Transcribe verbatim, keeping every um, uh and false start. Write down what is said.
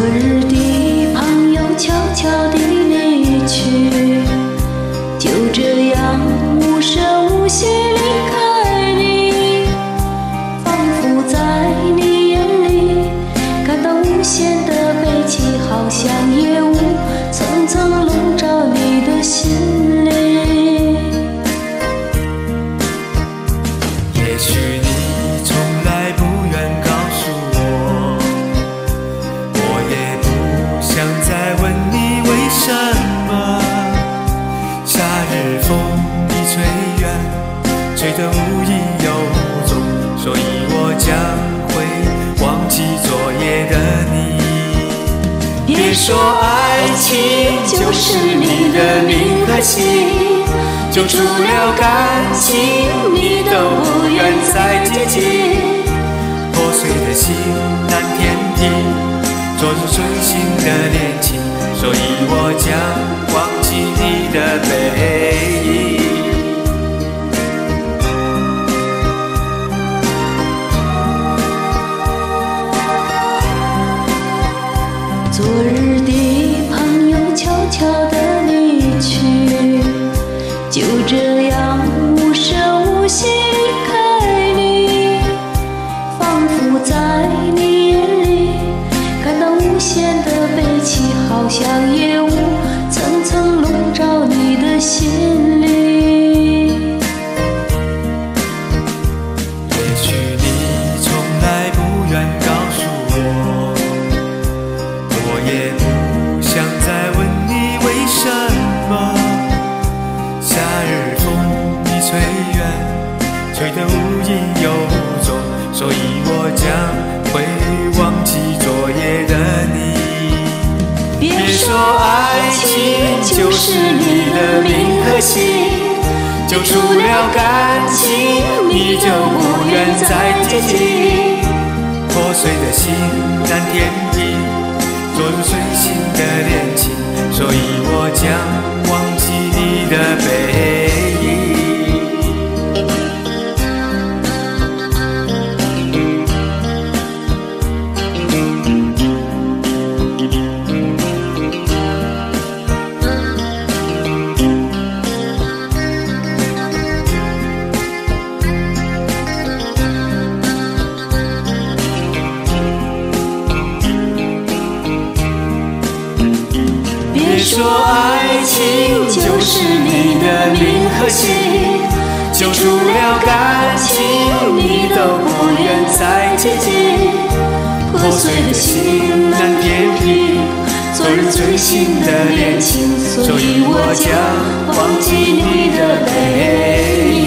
日的朋友悄悄地离去，就这样无声无息离开你，仿佛在你眼里感到无限的悲戚，好像夜雾层层笼罩你的心里。 也许你从来不愿告诉我，我也不想再问你为什么。夏日风一吹远，吹得无影有踪，所以我将会忘记昨夜的你。别说爱情就是你的名和姓，就除了感情你都不愿再接近。破碎的心难填平，昨日随心的恋情，所以我将忘记你的背影。 昨日的朋友悄悄地离去，就这样无声无息离开你，仿佛在你眼里感到无限的悲戚，好像夜雾层层笼罩你的心里。 也许你从来不愿告诉我，我也不想再问你为什么。夏日风一吹远，吹得无影有踪，所以我将会忘记昨夜的你。别说爱情就是你的名和姓，就除了感情你就不愿再接近。破碎的心难填平，昨日随心的恋情，所以我将忘记你的背影。别说爱情就是你的名和姓，就除了感情你都不愿再接近。破碎的心难填平，昨日最心的恋情，所以我将忘记你的背影。